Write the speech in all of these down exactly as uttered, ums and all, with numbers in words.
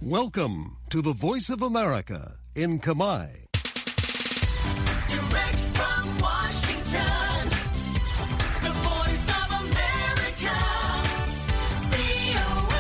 Welcome to the Voice of America in Kamai. Direct from Washington, the Voice of America, វី អូ เอ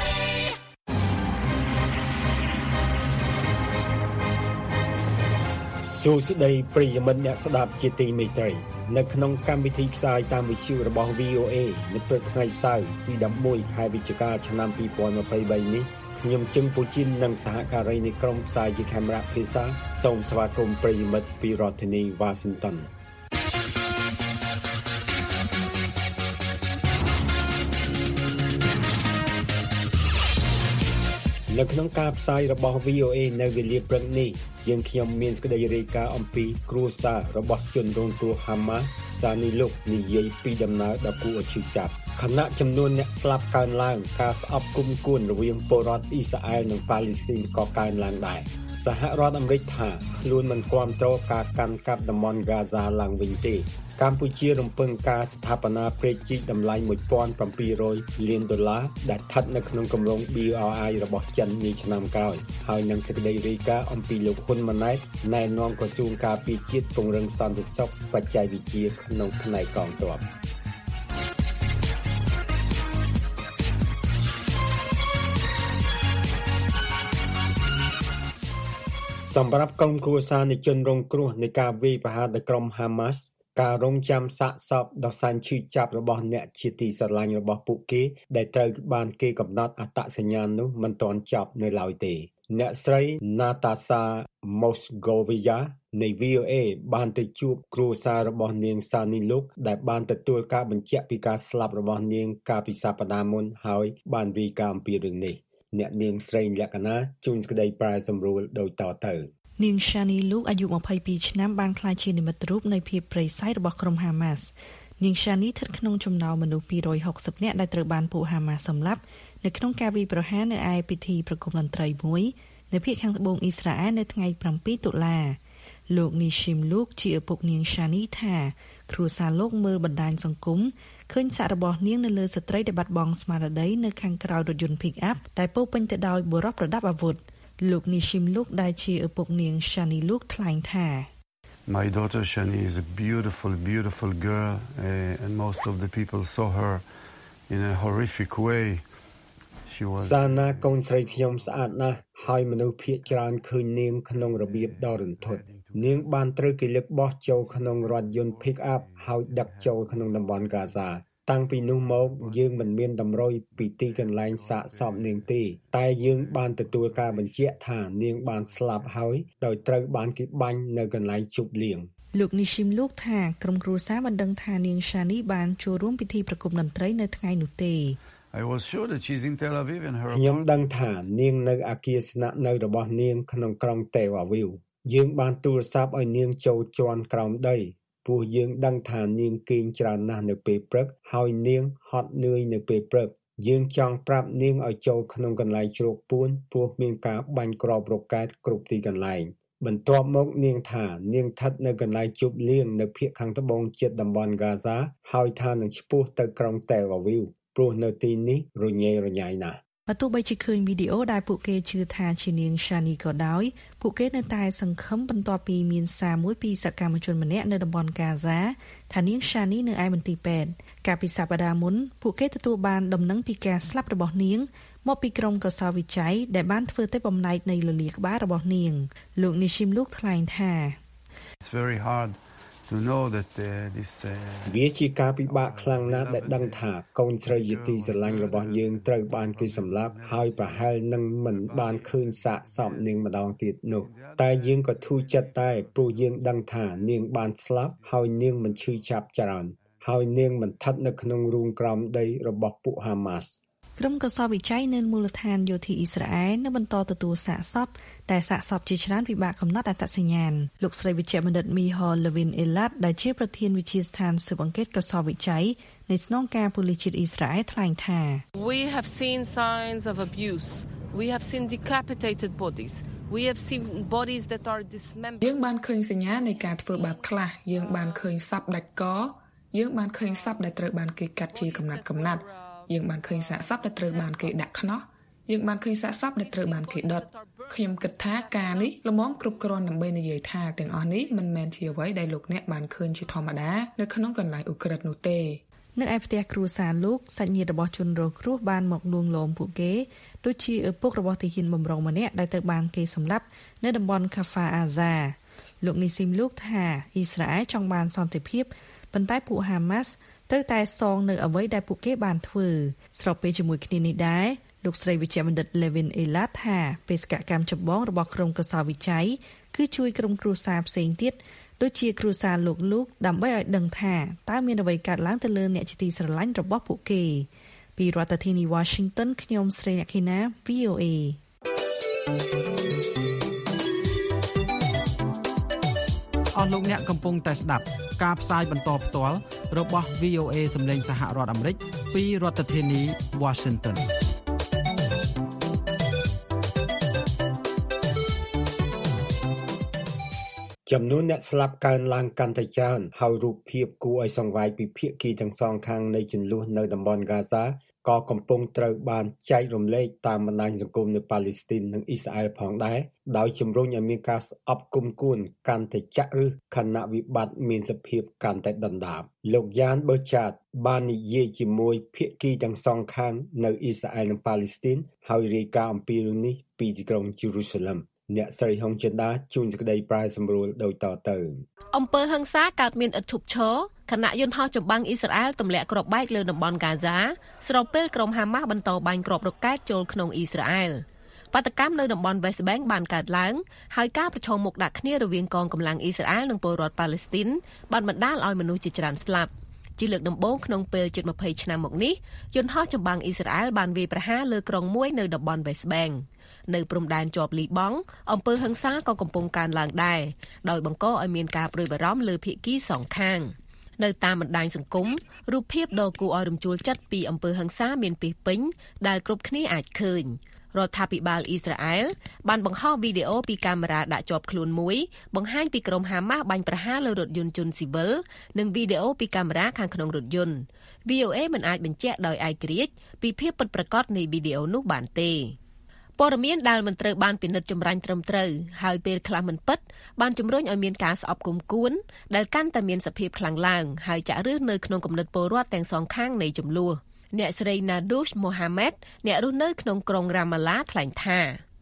សួស្តីប្រិយមិត្តអ្នកស្ដាប់ជាទីមេត្រីនៅក្នុងកម្មវិធីផ្សាយតាមវិទ្យុរបស់ វី អូ เอ នៅព្រឹកថ្ងៃសៅរ៍ទីដប់មួយខែវិច្ឆិកាឆ្នាំពីរពាន់ម្ភៃបីនេះខ្ញុំជឹងពូជីននិងសហការីនៃក្រុមផ្សាយជាកាមេរ៉ាភាសាសូមស្វាគមន៍ប្រិយមិត្តពីរដ្ឋធានី Washington នៅក្នុងការផ្សាយរបស់ វី អូ เอ នៅវេលាព្រឹកនេះយើងខ្ញុំមានសេចក្តីរាយការណ៍អំពីគ្រួសាររបស់ជនរងគ្រោះ Hamas សានីលុកនិយាយពីដំណើរដ៏គួរឲ្យឈឺចាប់ខណៈចំនួនអ្នកស្លាប់កើនឡើងការស្អប់គុំគួនរវាងពលរដ្ឋអ៊ីស្រាអែលនិងប៉ាឡេស្ទីនក៏កើនឡើងដែរសហរដ្ឋអាមេរិកថាខ្លួនមិនគាំទ្រការកាន់កាប់តំបន់ហ្គាហ្សាឡើងវិញទេកម្ពុជារំពឹងការស្ថាបនាព្រែកជីកតម្លៃមួយពាន់ប្រាំពីររយលានដុល្លារដែលស្ថិតនៅក្នុងគម្រោង ប៊ី អារ អាយ របស់ចិននាឆ្នាំក្រោយហើយនឹងសេចក្តីរាយការណ៍អំពីលោកហ៊ុនម៉ាណែតណែនាំក្រសួងការពារជាតិពង្រឹងសន្តិសុខបច្ចេកវិទ្យាក្នុងផ្នែកកងទ័ពសម្រាប់កូនគ្រួសារនៃជនរងគ្រោះនៃការវាយប្រហារដោយក្រុម Hamas ការរងចាំសាកសពដ៏សែនឈឺចាប់របស់អ្នកជាទីស្រឡាញ់របស់ពួកគេដែលត្រូវបានគេកំណត់អត្តសញ្ញាណនោះមិនទាន់ចប់នៅឡើយទេអ្នកស្រី Natasha Moscovia នៃ វី អូ เอ បានទៅជួបគ្រួសាររបស់នាងសានីលុកដែលបានទទួលការបញ្ជាក់ពីការស្លាប់របស់នាងកាលពីសប្តាហ៍មុនហើយបានរាយការណ៍អំពីរឿងនេះអ្នកនាងស្រីលក្ខណៈជួនសេចក្តីប្រែសម្រួលដោយតទៅនាង Shani Luke អាយុម្ភៃពីរឆ្នាំបានក្លាយជានិមិត្តរូបនៃភាពព្រៃផ្សៃរបស់ក្រុម Hamas នាង Shani ស្ថិតក្នុងចំណោមមនុស្សពីររយហុកសិបនាក់ដែលត្រូវបានពួក Hamas សម្លាប់នៅក្នុងការវាយប្រហារនៅឯពិធីប្រគំតន្ត្រីមួយនៅភាគខាងត្បូងអ៊ីស្រាអែលនៅថ្ងៃប្រាំពីរតុលាលោក Nishim Luke ជាឪពុកនាង Shani ថាគ្រួសារលោកមើលបណ្ដាញសង្គមឃើញសាក់របស់នាងនៅលើស្ត្រីដែលបាត់បង់ស្មារតីនៅខាងក្រោយរថយន្ត Pick-up ដែលពោរពេញទៅដោយបុរសប្រដាប់អាវុធលោក Nishim Luke ដែលជាឪពុកនាង Shani Luke ថ្លែងថា My daughter Shani is a beautiful beautiful girl uh, and most of the people saw her in a horrific way she was សាណាកូនស្រីខ្ញុំស្អាតណាស់ហើយមនុស្សភាគច្រើនឃើញនាងក្នុងរបៀបដ៏រន្ធត់នាងបានត្រូវគេលើកបោះចូលក្នុងរថយន្ត Pick-up ហើយដឹកចូលក្នុងតំបន់ហ្គាហ្សាតាំងពីនោះមកយើងមិនមានតម្រុយពីទីកន្លែងសាកសពនាងទេតែយើងបានទទួលការបញ្ជាក់ថានាងបានស្លាប់ហើយដោយត្រូវបានគេបាញ់នៅកន្លែងជប់លៀងលោក Nishim Luke ថាក្រុមគ្រួសារបានដឹងថានាង Shani បានចូលរួមពិធីប្រគំតន្ត្រីនៅថ្ងៃនោះទេ I was sure that she's in Tel Aviv and her ខ្ញុំដឹងថានាងនៅអគារស្នាក់នៅរបស់នាងក្នុងក្រុង Tel Aviv យើងបានទូរស័ព្ទឲ្យនាងចូលជាន់ក្រោមដីព្រោះយើងដឹងថានាងគេងច្រើនណាស់នៅពេលព្រឹកហើយនាងហត់នឿយនៅពេលព្រឹកយើងចង់ប្រាប់នាងឲ្យចូលក្នុងកន្លែងជ្រកពួនព្រោះមានការបាញ់គ្រាប់រ៉ុកែតគ្រប់ទីកន្លែងបន្ទាប់មកនាងថានាងស្ថិតនៅកន្លែងជប់លៀងនៅភាគខាងត្បូងជិតតំបន់ហ្គាហ្សាហើយថានឹងឆ្ពោះទៅក្រុង Tel Aviv ព្រោះនៅទីនេះរញ៉េរញ៉ៃណាស់បើទោះបីជាឃើញវីដេអូដែលពួកគេជឿថាជានាង Shani ក៏ដោយពួកគេនៅតែសង្ឃឹមបន្ទាប់ពីមានសារមួយពីសកម្មជនម្នាក់នៅតំបន់ហ្គាហ្សាថានាង Shani នៅឯមន្ទីរពេទ្យកាលពីសប្តាហ៍មុនពួកគេទទួលបានដំណឹងពីការស្លាប់របស់នាងមកពីក្រុមកោសល្យវិច័យដែលបានធ្វើទៅបំណែកនៃលលាក្បាលរបស់នាងលោក Nishim Luke ថ្លែងថា It's very hard to know that uh, this uh... វាជាការពិបាកខ្លាំងណាស់ដែលដឹងថាកូនស្រីជាទីស្រឡាញ់របស់យើងត្រូវបានគេសម្លាប់ហើយប្រហែលនឹងមិនបានឃើញសាកសពនាងម្ដងទៀតនោះតែយើងក៏ធូរចិត្តដែរព្រោះយើងដឹងថានាងបានស្លាប់ហើយនាងមិនឈឺចាប់ច្រើនហើយនាងមិនស្ថិតនៅក្នុងរូងក្រោមដីរបស់ពួក Hamas ក្រុមកោសល្យវិច័យនៅមូលដ្ឋានយោធាអ៊ីស្រាអែលនៅបន្តទទួលសាកសពតែសាកសពជាច្រើនពិបាកកំណត់អត្តសញ្ញាណលោកស្រីវិជ្ជបណ្ឌិត Michal Levin Elat ដែលជាប្រធានវិទ្យាស្ថានស៊ើបអង្កេតកោសល្យវិច័យនៃស្នងការប៉ូលីសជាតិអ៊ីស្រាអែលថ្លែងថា We have seen signs of abuse. We have seen decapitated bodies. We have seen bodies that are dismembered. យើងបានឃើញសញ្ញានៃការធ្វើបាបខ្លះយើងបានឃើញសពដាច់កយើងបានឃើញសពដែលត្រូវបានគេកាត់ជាកំណាត់កំណាត់យើងបានឃើញសាកសពដែលត្រូវបានគេដាក់ខ្នោះយើងបានឃើញសាកសពដែលត្រូវបានគេដុតខ្ញុំគិតថាការនេះល្មមគ្រប់គ្រាន់ដើម្បីនិយាយថាទាំងអស់នេះមិនមែនជាអ្វីដែលលោកអ្នកបានឃើញជាធម្មតានៅក្នុងកន្លែងឧក្រិដ្ឋនោះទេនៅឯផ្ទះគ្រួសារលោកសាច់ញាតិរបស់ជនរងគ្រោះបានមកលួងលោមពួកគេដូចជាឪពុករបស់ទាហានបំរុងម្នាក់ដែលត្រូវបានគេសម្លាប់នៅតំបន់ខាហ្វាអាហ្សាលោកនីស៊ីមលោកថាអ៊ីស្រាអែលចង់បានសន្តិភាពប៉ុន្តែពួកហាម៉ាស់ត្រូវតែសងនៅអ្វីដែលពួកគេបានធ្វើស្របពេលជាមួយគ្នានេះដែរលោកស្រីវិជ្ជបណ្ឌិត Levin Elat ថាបេសកកម្មចម្បងរបស់ក្រុមកសោវិច័យគឺជួយក្រុមគ្រួសារផ្សេងទៀតដូចជាគ្រួសារលោកលោកដើម្បីឲ្យដឹងថាតើមានអ្វីកើតឡើងទៅលើអ្នកជាទីស្រឡាញ់របស់ពួកគេពីរដ្ឋធានី Washington ខ្ញុំស្រីអ្នកខេណា V O A អស់លោកអ្នកកំពុងតែស្ដាប់ការផ្សាយបន្តផ្ទាល់របស់ V O A សម្លេងសហរដ្ឋអាមេរិកពីរដ្ឋធានី Washington ចំនួនអ្នកស្លាប់កើនឡើងកាន់តែច្រើនហើយរូបភាពគួរឲ្យសង្វេគពីភាគីទាំងសងខាងនៃជម្លោះនៅតំបន់ហ្គាហ្សាក៏កំពុងត្រូវបានចែករំលែកតាមបណ្ដាញសង្គមនៅប៉ាឡេស្ទីននិងអ៊ីស្រាអែលផងដែរដោយជំរុញឲ្យមានការស្អប់គុំគួនកាន់តែចាក់ឫសខណៈវិបត្តិមានសភាពកាន់តែដុនដាបលោកយ៉ានប៊ឺចាតបាននិយាយជាមួយភាគីទាំងសងខាងនៅអ៊ីស្រាអែលនិងប៉ាឡេស្ទីនហើយរាយការណ៍អំពីរឿងនេះពីទីក្រុងយេរូសាឡឹមអ្នកស្រីហុងចិនដាជួនសេចក្តីប្រែសម្រួលដោយតទៅអំពើហិង្សាកើតមានឥតឈប់ឈរខណៈយន្តហោះចម្បាំងអ៊ីស្រាអែលទម្លាក់គ្រាប់បែកលើតំបន់ហ្គាហ្សាស្របពេលក្រុមហាម៉ាស់បន្តបាញ់គ្រាប់រ៉ុកែតចូលក្នុងអ៊ីស្រាអែលបាតកម្មនៅតំបន់ West Bank បានកើតឡើងហើយការប្រឈមមុខដាក់គ្នារវាងកងកម្លាំងអ៊ីស្រាអែលនិងពលរដ្ឋប៉ាឡេស្ទីនបានបណ្ដាលឲ្យមនុស្សជាច្រើនស្លាប់ជាលើកដំបូងក្នុងពេលជិតยี่สิบឆ្នាំមកនេះយន្តហោះចម្បាំងអ៊ីស្រាអែលបានវាយប្រហារលើក្រុងមួយនៅតំបន់ West Bankនៅព្រំដែនជាប់លីបង់អំពើហិង្សាក៏កំពុងកើនឡើងដែរដោយបង្កឲ្យមានការព្រួយបារម្ភលើភាគីសងខាងនៅតាមបណ្ដាញសង្គមរូបភាពដ៏គួរឲ្យរំជួលចិត្តពីអំពើហិង្សាមានពីពេញដែលគ្រប់គ្នាអាចឃើញរដ្ឋាភិបាលអ៊ីស្រាអែលបានបង្ហោះវីដេអូពីកាមេរ៉ាដាក់ជាប់ខ្លួនមួយបង្ហាញពីក្រុមហាម៉ាស់បាញ់ប្រហារលើរថយន្តជនស៊ីវិលនិងវីដេអូពីកាមេរ៉ាខាងក្នុងរថយន្ត V O A មិនអាចបញ្ជាក់ដោយឯករាជ្យពីភាពពិតប្រាកដនៃវីដេអូនោះបានទេព័ត៌មានដែលមិនត្រូវបានពិនិត្យចម្រាញ់ត្រឹមត្រូវហើយពេលខ្លះមិនពិតបានជំរុញឲ្យមានការស្អប់គុំគួនដែលកាន់តែមានសភាពខ្លាំងឡើងហើយចាក់ឫសនៅក្នុងគំនិតពលរដ្ឋទាំងសងខាងនៃចំនួនអ្នកស្រី Nadush Mohammed អ្នករស់នៅក្នុងក្រុង Ramallah ថ្លែងថា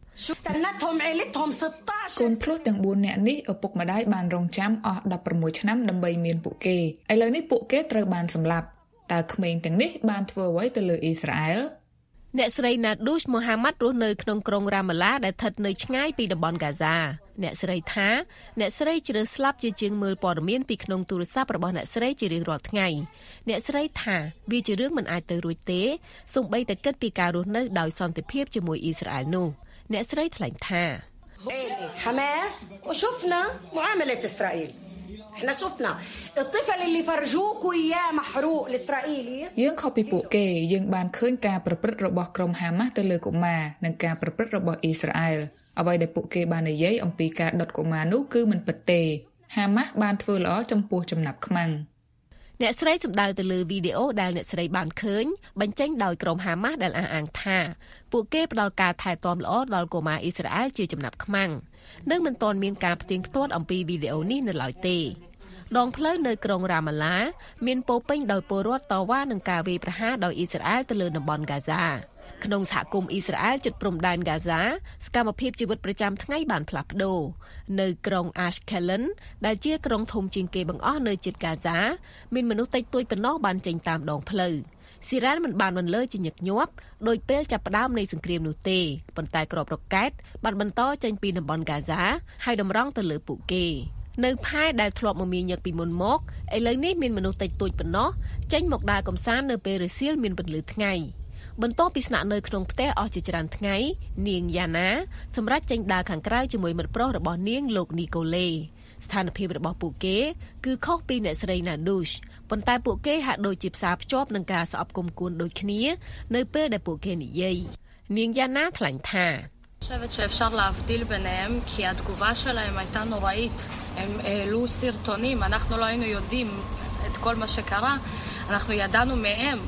កូនភ្លោះទាំងបួននាក់នេះឪពុកម្ដាយបានរងចាំអស់ដប់ប្រាំមួយឆ្នាំដើម្បីមានពួកគេឥឡូវនេះពួកគេត្រូវបានសម្លាប់តើក្មេងទាំងនេះបានធ្វើអ្វីទៅលើអ៊ីស្រាអែលអ្នកស្រី Nadush Mohammed រស់នៅក្នុងក្រុង Ramallah ដែលស្ថិតនៅឆ្ងាយពីតំបន់ Gaza អ្នកស្រីថាអ្នកស្រីជ្រើសស្លាប់ជាជាងមើលព័ត៌មានពីក្នុងទូរស័ព្ទរបស់អ្នកស្រីជារៀងរាល់ថ្ងៃអ្នកស្រីថាវាជារឿងមិនអាចទៅរួចទេសូម្បីតែគិតពីការរស់នៅដោយសន្តិភាពជាមួយអ៊ីស្រាអែលនោះអ្នកស្រីថ្លែងថា حماس وشفنا معاملة إسرائيل احنا شفنا الطفل اللي فرجوكوا اياه محروق الاسرائيلي យើងខុសពីពួកគេយើងបានឃើញការប្រព្រឹត្តរបស់ក្រុមហាម៉ាស់ទៅលើកុមារនិងការប្រព្រឹត្តរបស់អ៊ីស្រាអែលអ្វីដែលពួកគេបាននិយាយអំពីការដុតកុមារនោះគឺមិនពិតទេហាម៉ាស់បានធ្វើល្អចំពោះចំណាប់ខ្មាំងអ្នកស្រីសម្ដៅទៅលើវីដេអូដែលអ្នកស្រីបានឃើញបញ្ចេញដោយក្រុមហាម៉ាស់ដែលអះអាងថាពួកគេផ្ដល់ការថែទាំល្អដល់កុមារអ៊ីស្រាអែលជាចំណាប់ខ្មាំងនិងមិនទាន់មានការផ្ទៀងផ្ទាត់អំពីវីដេអូនេះនៅឡើយទេដងផ្លូវនៅក្រុង Ramallah មានពោពេញដោយពលរដ្ឋតវ៉ានឹងការវាយប្រហារដោយអ៊ីស្រាអែលទៅលើតំបន់ Gaza ក្នុងសហគមន៍អ៊ីស្រាអែលជិតព្រំដែន Gaza សកម្មភាពជីវិតប្រចាំថ្ងៃបានផ្លាស់ប្ដូរនៅក្រុង Ashkelon ដែលជាក្រុងធំជាងគេបង្អស់នៅជិត Gaza មានមនុស្សតិចតួចប៉ុណ្ណោះបានចេញតាមដងផ្លូវស៊ីរ៉ានមិនបានបន្លឺជាញឹកញាប់ដោយពេលចាប់ផ្ដើមនៃសង្គ្រាមនោះទេប៉ុន្តែគ្រាប់រ៉ុកែតបានបន្តចេញពីតំបន់ Gaza ហើយតម្រង់ទៅលើពួកគេនៅផែដែលធ្លាប់មមាញឹកពីមុនមកឥឡូវនេះមានមនុស្សតិចតួចប៉ុណ្ណោះចេញមកដើរកម្សាន្តនៅពេលរសៀលមានពន្លឺថ្ងៃបន្ទាប់ពីស្នាក់នៅក្នុងផ្ទះអស់ជាច្រើនថ្ងៃនាងយ៉ាណាសម្រាប់ចេញដើរខាងក្រៅជាមួយមិត្តប្រុសរបស់នាងលោកនីកូលេស្ថានភាពរបស់ពួកគេគឺខុសពីអ្នកស្រី Nadush ប៉ុន្តែពួកគេហាក់ដូចជាផ្សារភ្ជាប់នឹងការស្អប់គុំគួនដូចគ្នានៅពេលដែលពួកគេនិយាយនាងយ៉ាណាថ្លែងថា אני חושבת שאפשר להבדיל ביניהם כי התגובה שלהם הייתה נוראית. הם העלו סרטונים, אנחנו לא היינו יודעים את כל מה שקרה. אנחנו ידענו מהם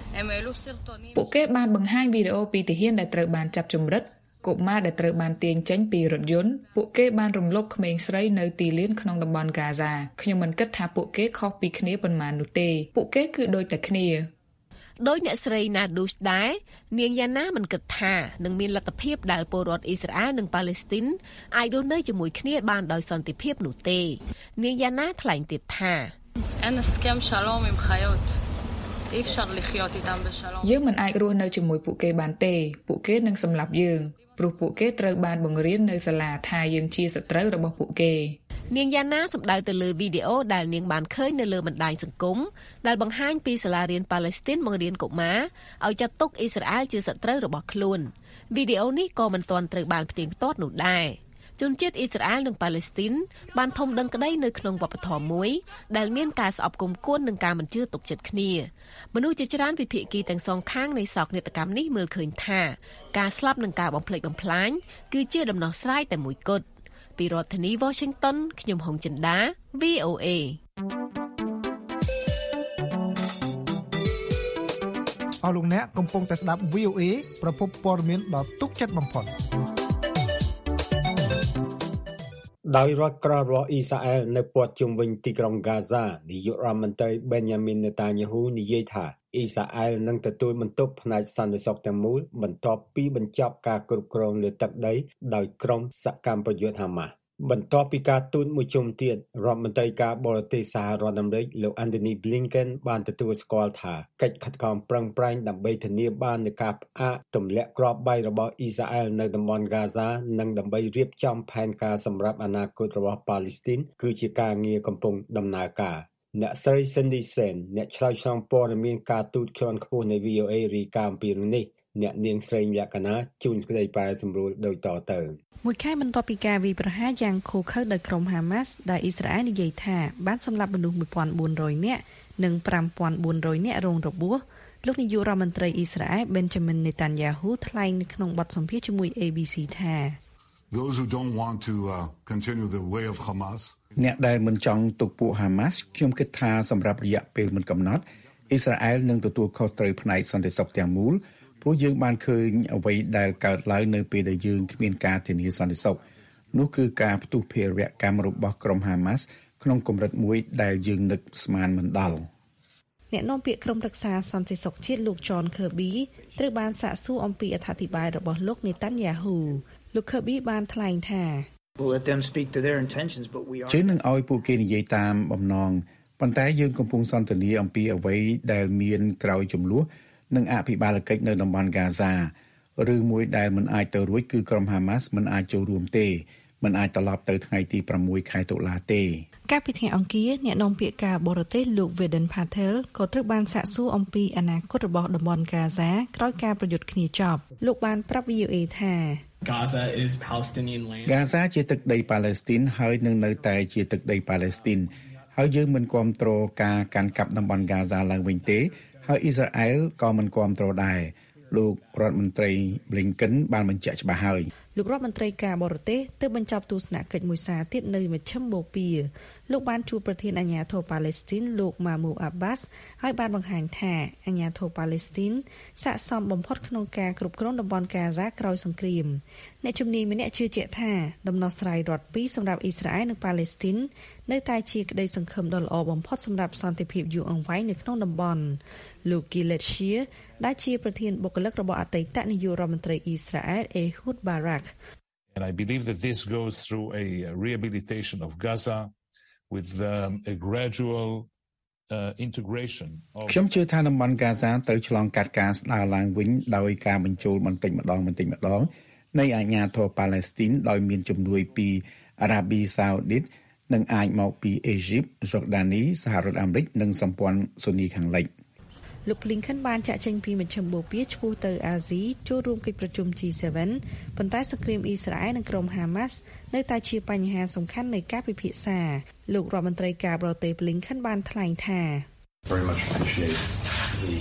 הם העלו סרטונים ពួកគេបានបង្ហាញវីដេអូពីទាហានដែលត្រូវបានចាប់ជំរិតកុមារដែលត្រូវបានទាញចេញពីរថយន្តពួកគេបានរំលោភក្មេងស្រីនៅទីលានក្នុងតំបន់ហ្គាហ្សាខ្ញុំមិនគិតថាពួកគេខុសពីគ្នាប៉ុន្មាននោះទេពួកគេគឺដូចតែគ្នាដោយអ្នកស្រីណាឌូសដែរនាងយ៉ាណាមិនគិតថានឹងមានលទ្ធភាពដែលពលរដ្ឋអ៊ីស្រាអែលនិងប៉ាឡេស្ទីនអាចរស់នៅជាមួយគ្នាបានដោយសន្តិភាពនោះទេនាងយ៉ាណាថ្លែងទៀតថា אין הסכם שלום עם חיות אי אפשר לחיות איתם בשלום យើងមិនអាចរស់នៅជាមួយពួកគេបានទេពួកគេនឹងសម្លាប់យើងព្រោះពួកគេត្រូវបានបង្រៀននៅសាលាថាយើងជាសត្រូវរបស់ពួកគេនាងយ៉ាណាសម្ដៅទៅលើវីដេអូដែលនាងបានឃើញនៅលើបណ្ដាញសង្គមដែលបង្ហាញពីសាលារៀនប៉ាឡេស្ទីនបង្រៀនកុមារឲ្យចាត់ទុកអ៊ីស្រាអែលជាសត្រូវរបស់ខ្លួនវីដេអូនេះក៏មិនទាន់ត្រូវបានផ្ទៀងផ្ទាត់នោះដែរជនជាតិអ៊ីស្រាអែលនិងប៉ាឡេស្ទីនបានធំដឹងក្តីនៅក្នុងវប្បធម៌មួយដែលមានការស្អប់គុំគួននិងការមិនជឿទុកចិត្តគ្នាមនុស្សជាច្រើនពីភាគីទាំងសងខាងនៃសោកនាដកម្មនេះមើលឃើញថាការស្លាប់និងការបំផ្លិចបំផ្លាញគឺជាដំណោះស្រាយតែមួយគត់ពីរដ្ឋធានី Washington ខ្ញុំហុងចិន្តា វី អូ เอអស់លោកអ្នកកំពុងតែស្ដាប់ វី អូ เอ ប្រភពព័ត៌មានដ៏ទុកចិត្តបំផុតដោយរដ្ឋក្រមរបស់អ៊ីស្រាអែលនៅព័ទ្ធជុំវិញទីក្រុងហ្គាហ្សានាយករដ្ឋមន្ត្រី Benjamin Netanyahu និយាយថាអ៊ីស្រាអែលនឹងទទួលបន្ទុកផ្នែកសន្តិសុខទាំងមូលបន្ទាប់ពីបញ្ចប់ការគ្រប់គ្រងលើទឹកដីដោយក្រុមសកម្មប្រយុទ្ធហាម៉ាស់បន្ទាប់ពីការទូតមួយជុំទៀតរដ្ឋមន្ត្រីការបរទេសសហរដ្ឋអាមេរិកលោក Antony Blinken បានទទួលស្គាល់ថាកិច្ចខិតខំប្រឹងប្រែងដើម្បីធានាបាននូវការផ្អាកទម្លាក់គ្រាប់បែករបស់អ៊ីស្រាអែលនៅតំបន់ហ្គាហ្សានិងដើម្បីរៀបចំផែនការសម្រាប់អនាគតរបស់ប៉ាឡេស្ទីនគឺជាការងារកំពុងដំណើរការអ្នកស្រី Cindy Sen អ្នកឆ្លើយឆ្លងព័ត៌មានការទូតជាន់ខ្ពស់នៃ វី អូ เอ រីកាអំពីរឿងនេះអ្នកនាងស្រីលក្ខណៈជួនសេចក្តីប្រែសម្រួលដូចតទៅមួយខែបន្ទាប់ពីការវាយប្រហារយ៉ាងឃោរឃៅដោយក្រុមហាម៉ាស់ដែលអ៊ីស្រាអែលនិយាយថាបានសម្លាប់មនុស្សមួយពាន់បួនរយនាក់និងប្រាំពាន់បួនរយនាក់រងរបួសលោកនាយករដ្ឋមន្ត្រីអ៊ីស្រាអែល Benjamin Netanyahu ថ្លែងនៅក្នុងបទសម្ភាសន៍ជាមួយ เอ บี ซี ថា Those who don't want to uh, continue the way of Hamas អ្នកដែលមិនចង់ទុកពួក Hamas ខ្ញុំគិតថាសម្រាប់រយៈពេលមិនកំណត់អ៊ីស្រាអែលនឹងទទួលខុសត្រូវផ្នែកសន្តិសុខទាំងមូលព្រោះយើងបានឃើញអ្វីដែលកើតឡើងនៅពេលដែលយើងគ្មានការធានាសន្តិសុខនោះគឺការផ្ទុះភារកម្មរបស់ក្រុម Hamas ក្នុងកម្រិតមួយដែលយើងនឹកស្មានមិនដល់អ្នកនាំពាក្យក្រុមរក្សាសន្តិសុខជាតិលោក John Kirby ត្រូវបានសាកសួរអំពីអត្ថាធិប្បាយរបស់លោក Netanyahu លោក Kirby បានថ្លែងថាយើងនឹងឲ្យពួកគេនិយាយតាមបំណងប៉ុន្តែយើងកំពុងសន្ទនាអំពីអ្វីដែលមានក្រោយចំនួននិងអភិបាលកិច្ចនៅតំបន់ហ្គាហ្សាឬមួយដែលមិនអាចទៅរួចគឺក្រុម Hamas មិនអាចចូលរួមទេមិនអាចត្រឡប់ទៅថ្ងៃទីប្រាំមួយខែតុលាទេកាលពីថ្ងៃអង្គារអ្នកនាំពាក្យការបរទេសលោក Vedant Patel ក៏ត្រូវបានសាកសួរអំពីអនាគតរបស់តំបន់ហ្គាហ្សាក្រោយការប្រយុទ្ធគ្នាចប់លោកបានប្រាប់ វី អូ เอ ថា Gaza is Palestinian land ហ្គាហ្សាជាទឹកដីប៉ាឡេស្ទីនហើយនឹងនៅតែជាទឹកដីប៉ាឡេស្ទីនហើយយើងមិនគាំទ្រការកាន់កាប់តំបន់ហ្គាហ្សាឡើងវិញទេហើយអ៊ីស្រាអែលក៏មិនគាំទ្រដែរលោករដ្ឋមន្ត្រី Blinken បានបញ្ជាក់ច្បាស់ហើយលោករដ្ឋមន្ត្រីការបរទេសទើបបញ្ចប់ទស្សនកិច្ចមួយសារទៀតនៅមជ្ឈិមបូព៌ាលោកបានជួបប្រធានអាជ្ញាធរប៉ាឡេស្ទីនលោក Mahmoud Abbas ហើយបានបង្ហាញថាអាជ្ញាធរប៉ាឡេស្ទីនស័ក្តិសមបំផុតក្នុងការគ្រប់គ្រងតំបន់ហ្គាហ្សាក្រោយសង្គ្រាមអ្នកជំនាញម្នាក់ជឿជាក់ថាដំណោះស្រាយរដ្ឋពីរសម្រាប់អ៊ីស្រាអែលនិងប៉ាឡេស្ទីននៅតែជាក្តីសង្ឃឹមដ៏ល្អបំផុតសម្រាប់សន្តិភាពយូរអង្វែងនៅក្នុងតំបន់លោក Gilad Shaar ដែលជាប្រធានបុគ្គលិករបស់អតីតនាយករដ្ឋមន្ត្រីអ៊ីស្រាអែល Ehud Barak And I believe that this goes through a rehabilitation of Gaza with um, a gradual uh, integration of ខ្ញុំជឿថាតំបន់ហ្គាហ្សាត្រូវឆ្លងកាត់ការស្ដារឡើងវិញដោយការបញ្ចូលបន្តិចម្ដងបន្តិចម្ដងនៃអាជ្ញាធរប៉ាឡេស្ទីនដោយមានជំនួយពីអារ៉ាប៊ីសាអូឌីតនិងអាចមកពីអេស៊ីប យ៉ូដានី សហរដ្ឋអាមេរិកនិងសម្ព័ន្ធស៊ូនីខាងលិចលោក Blinken បានចាក់ចេញពីមជ្ឈមបូព៌ាឆ្ពោះទៅអាស៊ីចូលរួមកិច្ចប្រជុំ ជី សេven ប៉ុន្តែសង្គ្រាមអ៊ីស្រាអែលនិងក្រុម Hamas នៅតែជាបញ្ហាសំខាន់នៃការពិភាក្សាលោករដ្ឋមន្ត្រីការបរទេស Blinken បានថ្លែងថា Very much appreciate the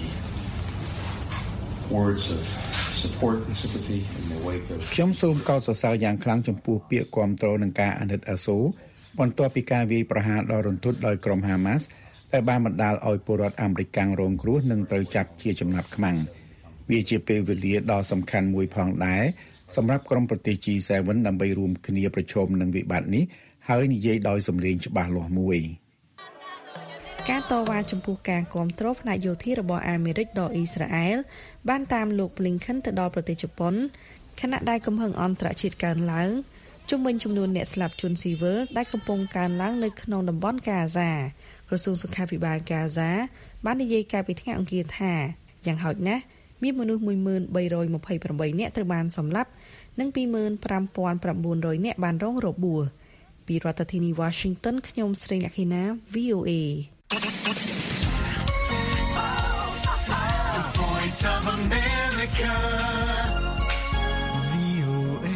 words of support and sympathy in the wake of ខ្ញុំសូមកោតសរសើរយ៉ាងខ្លាំងចំពោះពាក្យគាំទ្រនិងការអាណិតអាសូរបន្ទាប់ពីការវាយប្រហារដ៏រន្ធត់ដោយក្រុម Hamas ដែលបានបណ្ដាលឲ្យពលរដ្ឋអាមេរិករងគ្រោះនិងត្រូវចាប់ជាចំណាប់ខ្មាំងវាជាពេលវេលាដ៏សំខាន់មួយផងដែរសម្រាប់ក្រុមប្រទេស G សេven ដើម្បីរួមគ្នាប្រឈមនឹងវិបត្តិនេះហើយនិយាយដោយសំឡេងច្បាស់លាស់មួយការតវ៉ាចំពោះការគ្រប់គ្រងផ្នែកយោធារបស់អាមេរិកដល់អ៊ីស្រាអែលបានតាមលោក Blinken ទៅដល់ប្រទេសជប៉ុនខណៈដែលកំហឹងអន្តរជាតិកើនឡើងជុំវិញចំនួនអ្នកស្លាប់ជនស៊ីវិលដែលកំពុងកើនឡើងនៅក្នុងតំបន់កាហ្សាក្រសួងសុខាភិបាលកាហ្សាបាននិយាយកាលពីថ្ងៃអង្គារថាយ៉ាងហោចណាស់មានមនុស្ស មួយម៉ឺនបីរយម្ភៃប្រាំបី នាក់ត្រូវបានសម្លាប់និង ពីរម៉ឺនប្រាំពាន់ប្រាំបួនរយ នាក់បានរងរបួសពីរដ្ឋធានី Washington ខ្ញុំស្រីអ្នកខេណា V O A The Voice of America V O A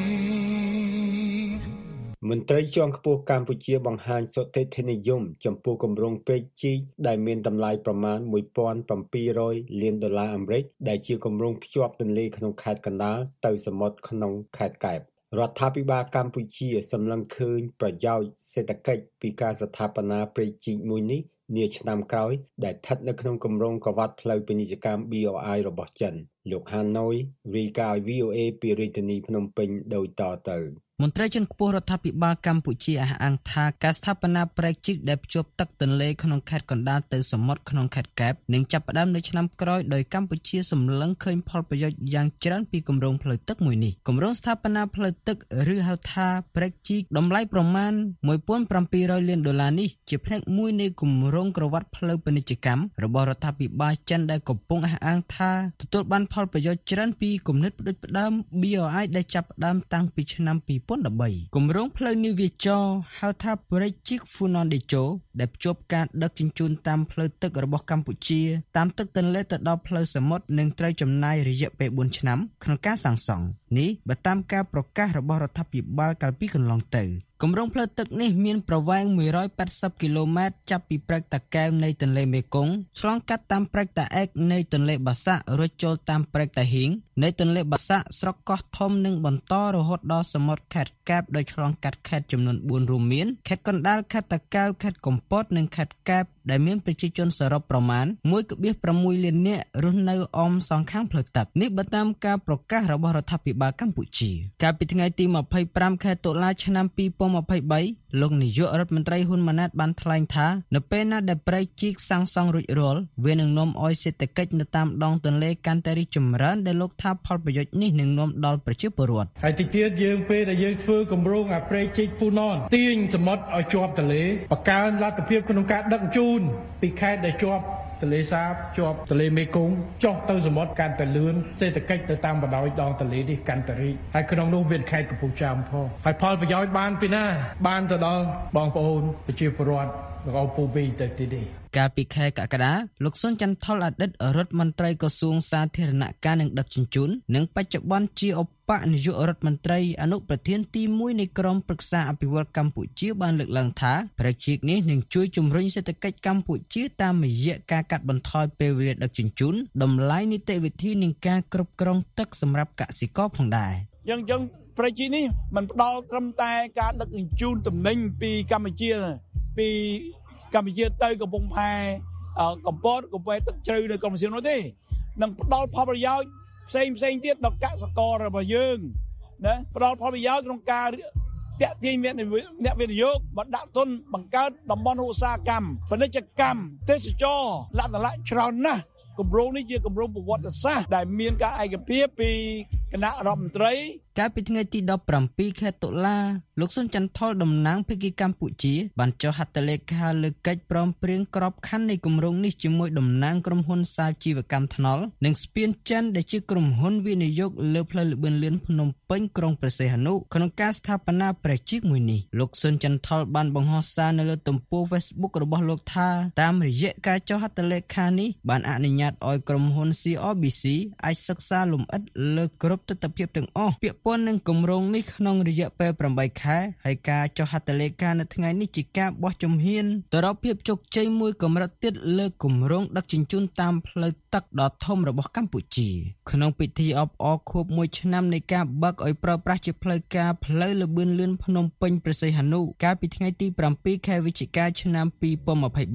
មន្ត្រីជាន់ខ្ពស់កម្ពុជាបង្ហាញសតិធិនិយមចំពោះគម្រោងព្រែកជីកដែលមានតម្លៃប្រមាណ មួយពាន់ប្រាំពីររយ លានដុល្លារអាមេរិកដែលជាគម្រោងភ្ជាប់ទន្លេក្នុងខេត្តកណ្ដាលទៅសមុទ្រក្នុងខេត្តកែបរដ្ឋាភិបាលកម្ពុជាសម្លឹងឃើញប្រយោជន៍សេដ្ឋកិច្ចពីការស្ថាបនាព្រែកជីកមួយនេះនាឆ្នាំក្រោយដែលស្ថិតនៅក្នុងគម្រោងកង្វះផ្លូវពាណិជ្ជកម្ម B R I របស់ចិនលោកហាណូយរាយការណ៍ V O A ពីរាជធានីភ្នំពេញដូចតទៅមន្ត្រីជាន់ខ្ពស់រដ្ឋាភិបាលកម្ពុជាអះអាងថាការស្ថាបនាព្រែកជីកដែលភ្ជាប់ទឹកទន្លេក្នុងខេត្តកណ្ដាលទៅសមុទ្រក្នុងខេត្តកែបនឹងចាប់ផ្ដើមនៅឆ្នាំក្រោយដោយកម្ពុជាសម្លឹងឃើញផលប្រយោជន៍យ៉ាងច្រើនពីគម្រោងផ្លូវទឹកមួយនេះគម្រោងស្ថាបនាផ្លូវទឹកឬហៅថាព្រែកជីកតម្លៃប្រមាណ មួយពាន់ប្រាំពីររយ លានដុល្លារនេះជាផ្នែកមួយនៃគម្រោងក្រវ៉ាត់ផ្លូវពាណិជ្ជកម្មរបស់រដ្ឋាភិបាលចិនដែលកំពុងអះអាងថាទទួលបានផលប្រយោជន៍ច្រើនពីគំនិតផ្ដួចផ្ដើម B R I ដែលចាប់ផ្ដើមតាំងពីឆ្នាំពីរពាន់ដប់បីគម្រោងផ្លូវនាវាចរហៅថាព្រែកជីក Funan Dejo ដែលភ្ជាប់ការដឹកជញ្ជូនតាមផ្លូវទឹករបស់កម្ពុជាតាមទឹកទន្លេទៅដល់ផ្លូវសមុទ្រនឹងត្រូវចំណាយរយៈពេលបួនឆ្នាំក្នុងការសាងសង់នេះបើតាមការប្រកាសរបស់រដ្ឋាភិបាលកាលពីកន្លងទៅគម្រោងផ្លូវទឹកនេះមានប្រវែងមួយរយប៉ែតសិបគីឡូម៉ែត្រចាប់ពីព្រែកតាកែវនៃទន្លេមេគង្គឆ្លងកាត់តាមព្រែកតាអែកនៃទន្លេបាសាក់រួចចូលតាមព្រែកតាហ៊ីងនៃទន្លេបាសាក់ស្រុកកោះធំនិងបន្តរហូតដល់សមុទ្រខេត្តកែបដោយឆ្លងកាត់ខេត្តចំនួនបួនរួមមានខេត្តកណ្ដាលខេត្តតាកែវខេត្តកំពតនិងខេត្តកែបដែលមានប្រជាជនសរុបប្រមាណ មួយភាគប្រាំមួយ លាននាក់រស់នៅអមសងខាងផ្លូវទឹកនេះបើតាមការប្រកាសរបស់រដ្ឋាភិបាលកម្ពុជាកាលពីថ្ងៃទីម្ភៃប្រាំខែតុលាឆ្នាំពីរពាន់ម្ភៃបីលោកនាយករដ្ឋមន្ត្រីហ៊ុនម៉ាណែតបានថ្លែងថានៅពេលណាដែលព្រែកជីកសាងសង់រួចរាល់វានឹងនាំឲ្យសេដ្ឋកិច្ចនៅតាមដងទន្លេកាន់តែរីកចម្រើនដែលលោកថាផលប្រយោជន៍នេះនឹងនាំដល់ប្រជាពលរដ្ឋហើយទីទៀតយើងពេលដែលយើងធ្វើគម្រោងអាព្រែកជីក Funan ទាញសមុទ្រឲ្យជាប់ទន្លេបង្កើនលទ្ធភាពក្នុងការដឹកជញ្ជូនពីខេត្តដែលជាប់ទន្លេសាបជាប់ទន្លេមេគង្គចុះទៅសមុទ្រកាន់តែលឿនសេដ្ឋកិច្ចទៅតាមបណ្ដោយដងទន្លេនេះកាន់តែរីកហើយក្នុងនោះមានខេត្តកំពង់ចាមផងហើយផលប្រយោជន៍បានពីណាបានទៅដល់បងប្អូនប្រជាពលរដ្ឋរបស់ពូពីទៅទីនេះកាលពីខែកក្កដាលោកសុនចន្ទថុលអតីតរដ្ឋមន្ត្រីក្រសួងសាធារណការនិងដឹកជញ្ជូននិងបច្ចុប្បន្នជាឧបនាយករដ្ឋមន្ត្រីអនុប្រធានទីមួយនៃក្រុមប្រឹក្សាអភិវឌ្ឍកម្ពុជាបានលើកឡើងថាព្រែកជីកនេះនឹងជួយជំរុញសេដ្ឋកិច្ចកម្ពុជាតាមរយៈការកាត់បន្ថយពេលវេលាដឹកជញ្ជូនតម្លៃនីតិវិធីនិងការគ្រប់គ្រងទឹកសម្រាប់កសិករផងដែរយ៉ាងចឹងព្រែកជីកនេះมันផ្ដល់ត្រឹមតែការដឹកជញ្ជូនទំនិញពីកម្ពុជាពីកម្ពុជាទៅកំពង់ផែកំពតកំពែទឹកជ្រៅនៅកម្ពុជានោះទេនឹងផ្ដល់ផលប្រយោជន៍ផ្សេងផ្សេងទៀតដល់កសិកររបស់យើងណាផ្ដល់ផលប្រយោជន៍ក្នុងការតាក់ទាញអ្នកវិនិយោគមកដាក់ទុនបង្កើតតំបន់ឧស្សាហកម្មពាណិជ្ជកម្មទេសចរលក្ខណៈច្រើនណាស់គម្រោងនេះជាគម្រោងប្រវត្តិសាស្ត្រដែលមានការឯកភាពពីគណៈរដ្ឋមន្ត្រីកាលពីថ្ងៃទីដប់ប្រាំពីរខែតុលាលោកសុនចន្ទថុលតំណាងភាគីកម្ពុជាបានចុះហត្ថលេខាលើកិច្ចព្រមព្រៀងក្របខ័ណ្ឌនៃគម្រោងនេះជាមួយតំណាងក្រុមហ៊ុនសាជីវកម្មថ្នល់និងស្ពានចិនដែលជាក្រុមហ៊ុនវិនិយោគលើផ្លូវល្បឿនលឿនភ្នំពេញក្រុងព្រះសីហនុក្នុងការស្ថាបនាព្រែកជីកមួយនេះលោកសុនចន្ទថុលបានបង្ហោះសារនៅលើទំព័រ Facebook របស់លោកថាតាមរយៈការចុះហត្ថលេខានេះបានអនុញ្ញាតឲ្យក្រុមហ៊ុន C R B C អាចសិក្សាលម្អិតលើគ្រប់ទិដ្ឋភាពទាំងអស់ពាក់ព័ន្ធនឹងគម្រោងនេះក្នុងរយៈពេលប្រាំបីខែហើយការចុះហត្ថលេខានៅថ្ងៃនេះជាការបោះជំហានទៅរកភាពជោគជ័យមួយកម្រិតទៀតលើគម្រោងដឹកជញ្ជូនតាមផ្លូវទឹកដ៏ធំរបស់កម្ពុជាក្នុងពិធីអបអរខួបមួយឆ្នាំនៃការបើកឲ្យប្រើប្រាស់ជាផ្លូវការផ្លូវល្បឿនលឿនភ្នំពេញព្រះសីហនុកាលពីថ្ងៃទីប្រាំពីរខែវិច្ឆិកាឆ្នាំពីរពាន់ម្ភៃបីល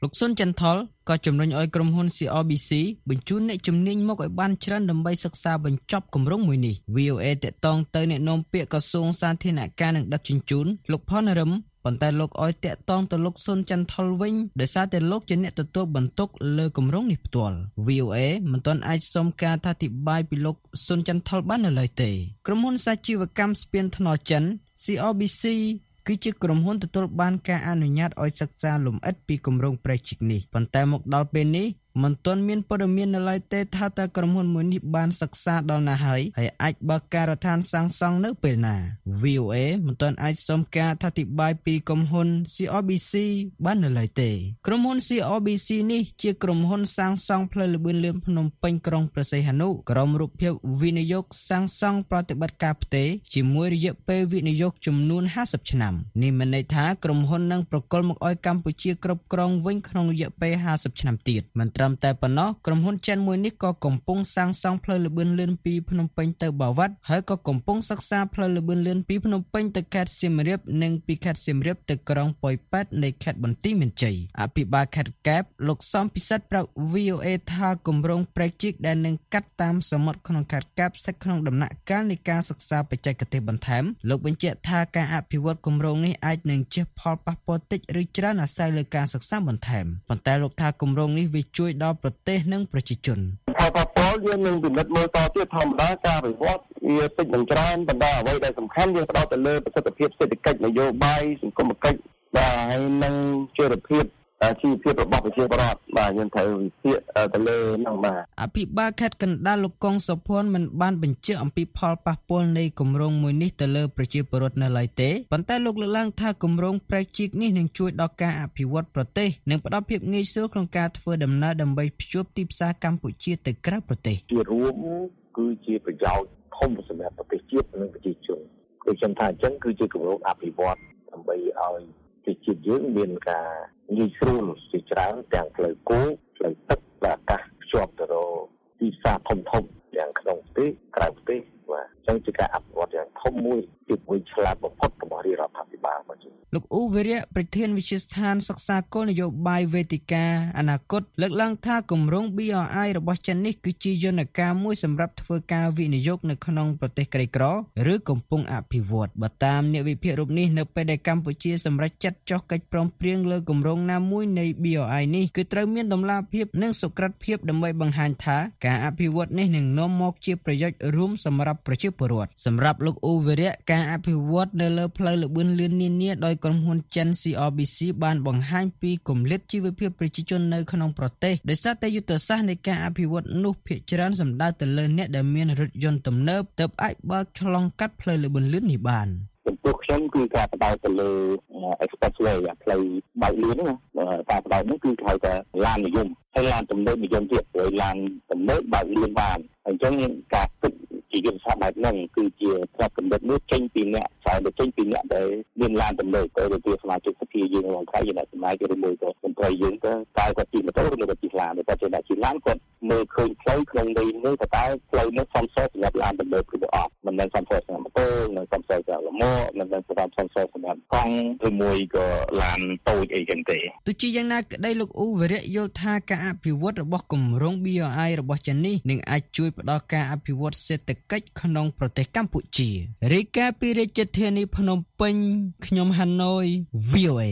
លោកស៊ុនចន្ទថលក៏ជំរុញឲ្យក្រុមហ៊ុន ซี អរ ប៊ី ซี បញ្ជូនអ្នកជំនាញមកឲ្យបានច្រើនដើម្បីសិក្សាបញ្ចប់គម្រោងមួយនេះ វី អូ เอ តាក់ទងទៅអ្នកនាំពាក្យក្រសួងសាធារណការនិងដឹកជញ្ជូនលោកផនរឹមប៉ុន្តែលោកឲ្យតាក់ទងទៅលោកស៊ុនចន្ទថលវិញដោយសារតែលោកជាអ្នកទទួលបន្ទុកលើគម្រោងនេះផ្ទាល់ វី អូ เอ មិនទាន់អាចសុំការអធិប្បាយពីលោកស៊ុនចន្ទថលបាននៅឡើយទេក្រុមហ៊ុនសាជីវកម្មស្ពានថ្នល់ចិន ซี អរ ប៊ី ซี គឺជាក្រុមហ៊ុនទទួលបានការអនុញ្ញាតឲ្យសិក្សាលម្អិតពីគម្រោងប្រេជីកនេះប៉ុន្តែមកដល់ពេលនេះមិនទាន់មានព័ត៌មាននៅឡើយទេថាតើក្រុមហ៊ុនមួយនេះបានសិក្សាដល់ណាហើយហើយអាចបើកការដ្ឋានសាងសង់នៅពេលណា វី អូ เอ មិនទាន់អាចសុំការអធិប្បាយពីក្រុមហ៊ុន ซี អរ ប៊ី ซี បាននៅឡើយទេក្រុមហ៊ុន ซี អរ ប៊ី ซี នេះជាក្រុមហ៊ុនសាងសង់ផ្លូវល្បឿនលឿនភ្នំពេញក្រុងព្រះសីហនុក្រុមរូបភាពវិនិយោគសាងសង់ប្រតិបត្តិការផ្ទេរជាមួយរយៈពេលវិនិយោគចំនួនห้าสิบឆ្នាំនេះមានន័យថាក្រុមហ៊ុននឹងប្រគល់មកឲ្យកម្ពុជាគ្រប់គ្រងវិញក្នុងរយៈពេលห้าสิบឆ្នាំទៀតមិនត្រឹមតែប៉ុណ្ណោះក្រុមហ៊ុនចិនមួយនេះក៏កំពុងសាងសង់ផ្លូវល្បឿនលឿនពីភ្នំពេញទៅបាវិតហើយក៏កំពុងសិក្សាផ្លូវល្បឿនលឿនពីភ្នំពេញទៅខេត្តសៀមរាបនិងពីខេត្តសៀមរាបទៅក្រុងប៉ោយប៉ែតនៃខេត្តបន្ទាយមានជ័យអភិបាលខេត្តកែបលោកសំពិសិដ្ឋប្រាប់ វី អូ เอ ថាគម្រោងប្រេជីកដែលនឹងកាត់តាមសមុទ្រក្នុងខេត្តកែបស្ថិតក្នុងដំណាក់កាលនៃការសិក្សាបច្ចេកទេសបន្ថែមលោកបញ្ជាក់ថាការអភិវឌ្ឍគម្រោងនេះអាចនឹងជះផលប៉ះពាល់តិចឬច្រើនអាស្រ័យលើការសិក្សាបន្ថែមប៉ុន្តែលោកថាគម្រោងនេះវាជួយដល់ប្រទេសនិងប្រជាជនផលប៉ះពាល់យើងនឹងពិនិត្យមើលតទៀតធម្មតាការវិវត្តវាតិចនឹងច្រើនប៉ុន្តែអ្វីដែលសំខាន់យើងផ្ដោតទៅលើប្រសិទ្ធភាពសេដ្ឋកិច្ចនយោបាយសង្គមគិច្ចបាទហើយនឹងជីវភាពជីវភាពរបស់ប្រជាពលរដ្ឋបាទយើងត្រូវវិភាគទៅលើនឹងបាទអភិបាលខេត្តកណ្ដាលលោកកុងសុភ័ណ្ឌមិនបានបញ្ជាក់អំពីផលប៉ះពាល់នៃគម្រោងមួយនេះទៅលើប្រជាពលរដ្ឋនៅឡើយទេប៉ុន្តែលោកលើកឡើងថាគម្រោងប្រេជីកនេះនឹងជួយដល់ការអភិវឌ្ឍប្រទេសនិងផ្ដល់ភាពងាយស្រួលក្នុងការធ្វើដំណើរដើម្បីភ្ជាប់ទីផ្សារកម្ពុជាទៅក្រៅប្រទេសជារួមគឺជាប្រយោជន៍ធំសម្រាប់ប្រទេសជាតិនិងប្រជាជនដូចខ្ញុំថាអញ្ចឹងគឺជាគម្រោងអភិវឌ្ឍដើម្បីឲ្យជាតិយើងមានការងាយស្រួលជាច្រើនទាំងផ្លូវគោកផ្លូវទឹកและអាកាសភ្ជាប់ទៅរកទីផ្សារធំធំទាំងក្នុងប្រទេសក្រៅប្រទេសបាទអញ្ចឹងជាការអភិវឌ្ឍយ៉ាងធំមួយជាមួយឆ្លាតបំផុតរបស់រាជរដ្ឋាភិបាលបាទលោកអ៊ូវិរៈប្រធានវិទ្យាស្ថានសិក្សាគោលនយោបាយវេទិកាអនាគតលើកឡើងថាគម្រោង ប៊ី អារ អាយ របស់ចិននេះគឺជាយន្តការមួយសម្រាប់ធ្វើការវិនិយោគនៅក្នុងប្រទេសក្រីក្រឬកំពុងអភិវឌ្ឍបើតាមអ្នកវិភាគរូបនេះនៅពេលដែលកម្ពុជាសម្រេចចាត់ចុះកិច្ចព្រមព្រៀងលើគម្រោងណាមួយនៃ ប៊ី អារ អាយ នេះគឺត្រូវមានតម្លាភាពនិងសុក្រិតភាពដើម្បីបង្ហាញថាការអភិវឌ្ឍនេះនឹងនាំមកជាប្រយោជន៍រួមសម្រាប់ប្រជាពលរដ្ឋសម្រាប់លោកអ៊ូវិរៈការអភិវឌ្ឍនៅលើផ្លូវល្បឿនលឿននានាដោយក្រុមហ៊ុនចិន ซี អរ ប៊ី ซี បានបង្ហាញពីគម្លាតជីវភាពប្រជាជននៅក្នុងប្រទេសដោយសារតែយុទ្ធសាស្ត្រនៃការអភិវឌ្ឍនោះភាគច្រើនសំដៅទៅលើអ្នកដែលមានរថយន្តទំនើបទើបអាចបើកឆ្លងកាត់ផ្លូវល្បឿនលឿននេះបានចំពោះខ្ញុំគឺការបដោតទៅលើ expressway ផ្លូវបើកលឿនណាការបដោតនោះគឺហៅថាឡាននិយមហើយឡានទំនើបនិយមទៀតព្រោះឡានទំនើបបើកលឿនបានអញ្ចឹងការគិតជាយុទ្ធសាស្ត្របែបហ្នឹងគឺជាផ្នែកកំណត់នោះចេញពីអ្នកស្រាវចេញពីអ្នកដែលមានឡានទំនើបទៅទៅសមាជិកសភាយើងក្នុងខែយើងអ្នកចំណាយទៅមួយទៅមន្ត្រីយើងទៅតើគាត់ជិះម៉ូតូឬគាត់ជិះឡានតែគាត់ជិះឡានគាត់មើលឃើញផ្លូវក្នុងន័យនេះតើផ្លូវនេះសមស្របសម្រាប់ឡានទំនើបឬអត់មិនមែនសមស្របសម្រាប់ម៉ូតូមិនសមស្របសម្រាប់ឡម៉ូមិនមែនសមស្របសម្រាប់កង់ឬមួយក៏ឡានតូចអីចឹងទេទោះជាយ៉ាងណាក្តីលោកអ៊ូវិរៈយល់ថាការអភិវឌ្ឍរបស់គម្រោង ប៊ី អារ អាយ របស់ចិននេះនឹងអាចជួយផ្ដល់ការអភិវឌ្ឍសេដ្ឋកិច្ចក្នុងប្រទេសកម្ពុជារាយការណ៍ពីរាជធានីភ្នំពេញខ្ញុំហាណូយ វី អូ เอ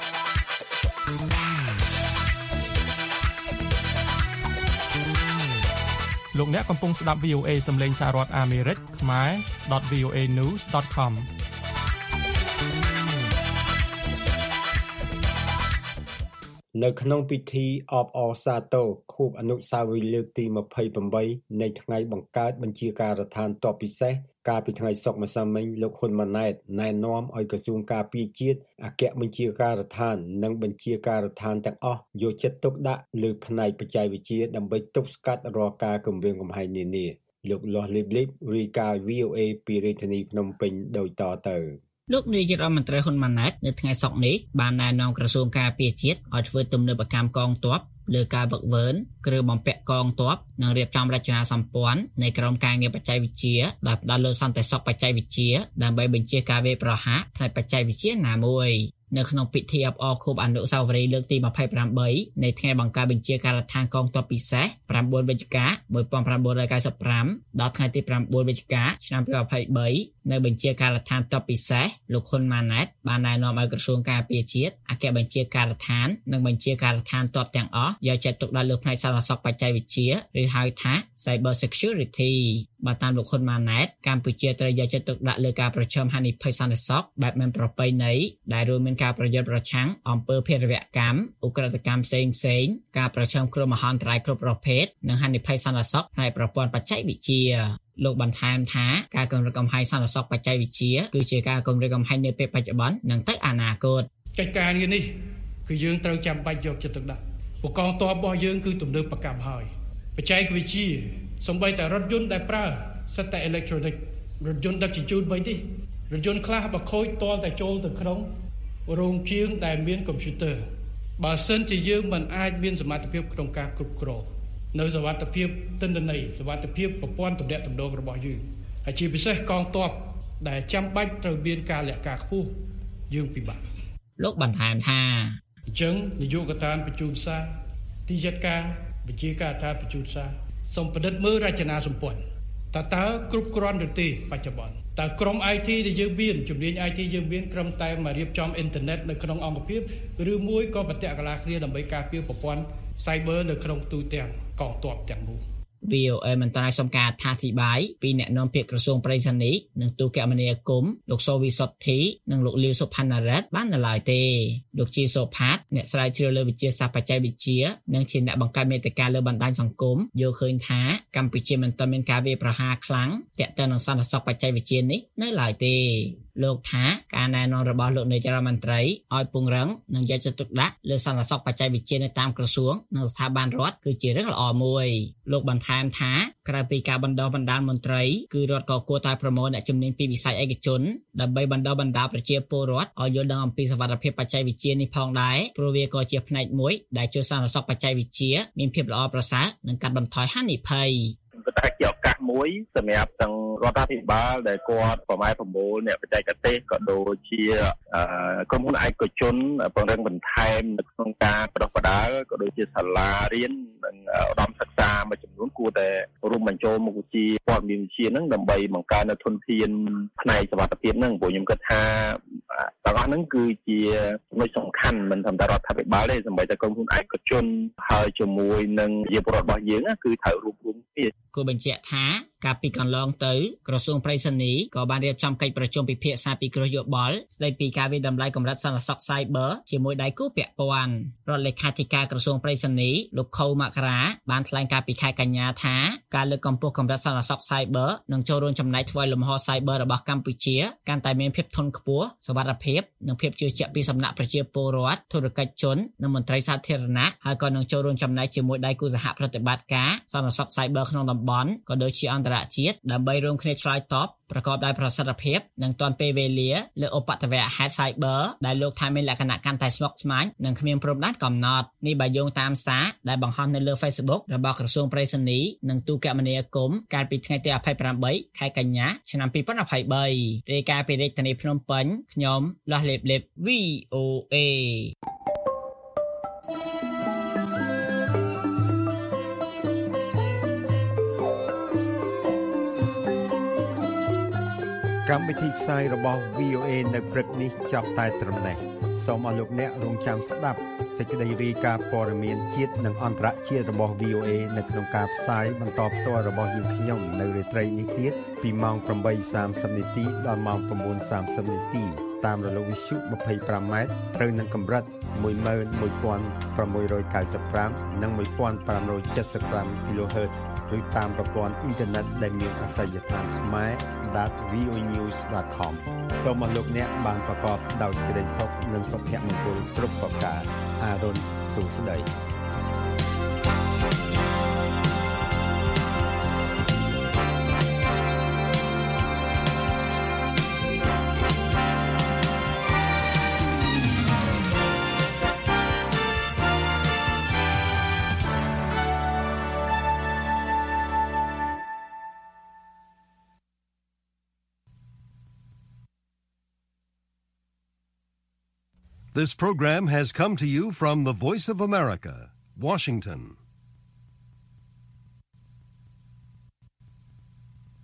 លោកអ្នកកំពុងស្ដាប់ វី អូ เอ សំឡេងសហរដ្ឋអាមេរិកខ្មែរ .វី អូ เอ news ដត com នៅក្នុងពិធីអបអរសាទរខួបអនុស្សាវរីយ៍លើកទីยี่สิบแปดនៃថ្ងៃបង្កើតបញ្ជាការដ្ឋានទ័ពពិសេសកាលពីថ្ងៃសុក្រម្សិលមិញលោកហ៊ុនម៉ាណែតណែនាំឲ្យក្រសួងការពារជាតិអគ្គបញ្ជាការដ្ឋាននិងបញ្ជាការដ្ឋានទាំងអស់យកចិត្តទុកដាក់លើផ្នែកបច្ចេកវិទ្យាដើម្បីទប់ស្កាត់រាល់ការគំរាមកំហែងនានាលោកលាស់លីបលីបរាយការណ៍ វី អូ เอ ពីរាជធានីភ្នំពេញដូចតទៅលោកនាយករដ្ឋមន្ត្រីហ៊ុនម៉ាណែតនៅថ្ងៃសុក្រនេះបានណែនាំក្រសួងការពារជាតិឲ្យធ្វើទំនើបកម្មកងទ័ពលើការវឹកវើគ្រឿងបំពាក់កងទ័ពនិងរៀបចំរចនាសម្ព័ន្ធនៃក្រុមការងារបច្ចេកវិទ្យាដែលផ្ដោតលើសន្តិសុខបច្ចេកវិទ្យាដើម្បីបញ្ជាការវាយប្រហារផ្នែកបច្ចេកវិទ្យាណាមួយនៅក្នុងពិធីអបអរខួបអនុស្សាវរីយ៍លើកទីยี่สิบแปดនៃថ្ងៃបង្កើតបញ្ជាការដ្ឋានកងទ័ពពិសេសnineវិច្ឆិកាnineteen ninety-fiveដល់ថ្ងៃទីnineវិច្ឆិកាឆ្នាំtwenty twenty-threeនៅបញ្ជាការដ្ឋានទ័ពពិសេសលោកហ៊ុនម៉ាណែតបានណែនាំឲ្យក្រសួងការពារជាតិអគ្គបញ្ជាការដ្ឋាននិងបញ្ជាការដ្ឋានទ័ពទាំងអស់យកចិត្តទុកដាក់លើផ្នែកសន្តិសុខបច្ចេកវិទ្យាឬហៅថា Cyber Security បើតាមលោកហ៊ុនម៉ាណែតកម្ពុជាត្រូវយកចិត្តទុកដាក់លើការប្រឈមហានិភ័យសន្តិសុខបែបមិនប្រពៃណីដែលរួមមានការប្រយុទ្ធប្រឆាំងអំពើភេរវកម្មឧក្រិដ្ឋកម្មផ្សេងផ្សេងការប្រឈមគ្រោះមហន្តរាយគ្រប់ប្រភេទនិងហានិភ័យសន្តិសុខផ្នែកប្រព័ន្ធបច្ចេកវិទ្យាលោកបន្ថែមថាការគម្រិតកំហែងសន្តិសុខបច្ចេកវិទ្យាគឺជាការគម្រិតកំហែងនៅពេលបច្ចុប្បន្ននិងទៅអនាគតកិច្ចការនេះគឺយើងត្រូវចាំបាច់យកចិត្តទុកដាក់ឧបករណ៍ទ័ពរបស់យើងគឺទំនើបប្រកម្មហើយបច្ចេកវិទ្យាសម្បីតែរថយន្តដែលប្រើសិតតែអេឡិចត្រូនិករថយន្តដឹកជញ្ជូនបីនេះរថយន្តខ្លះបើខូចទាល់តែចូលទៅក្នុងរោងជាងដែលមានកុំព្យូទ័របើសិនជាយើងមិនអាចមានសមត្ថភាពក្នុងការគ្រប់គ្រងនៅសវត្ថភាពទិន្នន័យសវត្ថភាពប្រព័ន្ធទំនាក់ទំនងរបស់យើងហើយជាពិសេសកងទ័ពដែលចាំបាច់ត្រូវមានការលក្ខការខ្ពស់យើងពិបាកលោកបន្ថែមថាអញ្ចឹងនាយកដ្ឋានបញ្ជូនសារទីចាត់ការបញ្ជាការដ្ឋានបញ្ជូនសារសូមពិនិត្យមើលរចនាសម្ព័ន្ធតើតើគ្រប់គ្រាន់ឬទេបច្ចុប្បន្នតើក្រុម ไอ ที ដែលយើងមានជំនាញ ไอ ที យើងមានក្រុមតែមករៀបចំអ៊ីនធឺណិតនៅក្នុងអង្គភាពឬមួយក៏ប្រតិកលាគ្នាដើម្បីការពារប្រព័ន្ធ Cyber នៅក្នុងទូទាំងកងទ័ពទាំងមូល V O A មិនត្រូវសំការថាធិបាយពីអ្នកនាំពាក្យក្រសួងប្រៃសណីនិងទូរគមនាគមន៍លោកសូវីសុតធីនិងលោកលាវសុផាន់ណារ៉ាត់បាននៅឡើយទេលោកជីសូផាតអ្នកស្រាវជ្រាវលើវិទ្យាសាស្ត្របច្ចេកវិទ្យានិងជាអ្នកបង្កើតមាតិកាលើបណ្ដាញសង្គមយល់ឃើញថាកម្ពុជាមិនទាន់មានការវាយប្រហារខ្លាំងទាក់ទងនឹងសន្តិសុខបច្ចេកវិទ្យានេះនៅឡើយទេលោកថាការណែនាំរបស់លោកនាយរដ្ឋមន្ត្រីឲ្យពង្រឹងនិងយកចិត្តទុកដាក់លើសន្តិសុខបច្ចេកវិទ្យានៅតាមក្រសួងនិងស្ថាប័នរដ្ឋគឺជារឿងល្អមួយលោកបន្ថែមថាក្រៅពីការបណ្ដុះបណ្ដាលមន្ត្រីគឺរដ្ឋក៏គួរតែប្រមូលអ្នកជំនាញពីវិស័យឯកជនដើម្បីបណ្ដុះបណ្ដាលប្រជាពលរដ្ឋឲ្យយល់ដឹងអំពីសុវត្ថិភាពបច្ចេកវិទ្យានេះផងដែរព្រោះវាក៏ជាផ្នែកមួយដែលជួយសន្តិសុខបច្ចេកវិទ្យាមានភាពល្អប្រសើរនិងកាត់បន្ថយហានិភ័យក៏តែជាឱកាសមួយសម្រាប់ទាំងរដ្ឋាភិបាលដែលគាត់ប្រម៉ែប្រមូលអ្នកបច្ចេកទេសក៏ដូចជាក្រុមហ៊ុនឯកជនពង្រឹងបន្ថែមនៅក្នុងការប្រដុសបដាលក៏ដូចជាសាលារៀននិងឧត្តមសិក្សាមួយចំនួនគួរតែរួមបញ្ចូលមុខវិជ្ជាព័ត៌មានវិទ្យាហ្នឹងដើម្បីបង្កើននូវធនធានផ្នែកសុវត្ថិភាពហ្នឹងព្រោះខ្ញុំគិតថាទាំងអស់ហ្នឹងគឺជាចំណុចសំខាន់មិនត្រឹមតែរដ្ឋាភិបាលទេសូម្បីតែក្រុមហ៊ុនឯកជនហើយជាមួយនឹងប្រជាពលរដ្ឋរបស់យើងគឺត្រូវរួមរួមគ្នាគូបញ្ជាក់ថាកាលពីកន្លងទៅក្រសួងប្រៃសណីក៏បានរៀបចំកិច្ចប្រជុំពិភាក្សាពិគ្រោះយោបល់ស្ដីពីការវិតម្លៃកម្រិតសន្តិសុខ Cyber ជាមួយដៃគូពាក់ព័ន្ធរដ្ឋលេខាធិការក្រសួងប្រៃសណីលោកខូមករាបានថ្លែងការពីខែកញ្ញាថាការលើកកម្ពស់កម្រិតសន្តិសុខ Cyber និងចូលរួមចំណែកធ្វើឲ្យលំហ Cyber របស់កម្ពុជាកាន់តែមានភាពធន់ខ្ពស់សុវត្ថិភាពនិងភាពជឿជាក់ពីសំណាក់ប្រជាពលរដ្ឋធុរកិច្ចជននិងមន្ត្រីសាធារណៈហើយក៏នឹងចូលរួមចំណែកជាមួយដៃគូសហប្រតិបត្តិការសន្តិសុខ Cyber ក្នុងតំបន់ក៏ដូចជាអន្តរជាតិដើម្បីរួមគ្នាឆ្លើយតបប្រកបដោយប្រសិទ្ធភាពនិងទាន់ពេលវេលាលើឧបទ្ទវហេតុ Cyber ដែលលោកថាមានលក្ខណៈកាន់តែស្មុគស្មាញនិងគ្មានព្រំដែនកំណត់នេះបើយោងតាមសារដែលបង្ហោះនៅលើ Facebook របស់ក្រសួងប្រៃសណីនិងទូរគមនាគមន៍កាលពីថ្ងៃទីtwenty-eightខែកញ្ញាឆ្នាំtwenty twenty-threeរាយការណ៍ពីរាជធានីភ្នំពេញខ្ញុំលាស់លេបលេប V O A កម្មវិធីផ្សាយរបស់ V O A នៅព្រឹកនេះចាប់តែត្រឹមនេះសូមអរលោកអ្នករងចាំស្ដាប់សេចក្តីរាយការណ៍ព័ត៌មានជាតិនិងអន្តរជាតិរបស់ V O A នៅក្នុងការផ្សាយបន្តផ្ទាល់របស់យើងខ្ញុំនៅរាត្រីនេះទៀតពីម៉ោងeight thirtyនាទីដល់ម៉ោងnine thirtyនាទីតាមរលកវិទ្យុtwenty-fiveម៉ែត្រត្រូវនឹងកម្រិតeleven thousand six hundred ninety-fiveនិងfifteen seventy-five គីឡូហឺត ឬតាមប្រព័ន្ធអ៊ីនធឺណិតដែលមានអាសយដ្ឋានខ្មែរ dot v o a news dot com សូមអរលោកអ្នកបានប្រកបដោយសេចក្តីសុខនិងសុភមង្គលគ្រប់ប្រការអារុនសុស្ដី This program has come to you from the Voice of America, Washington.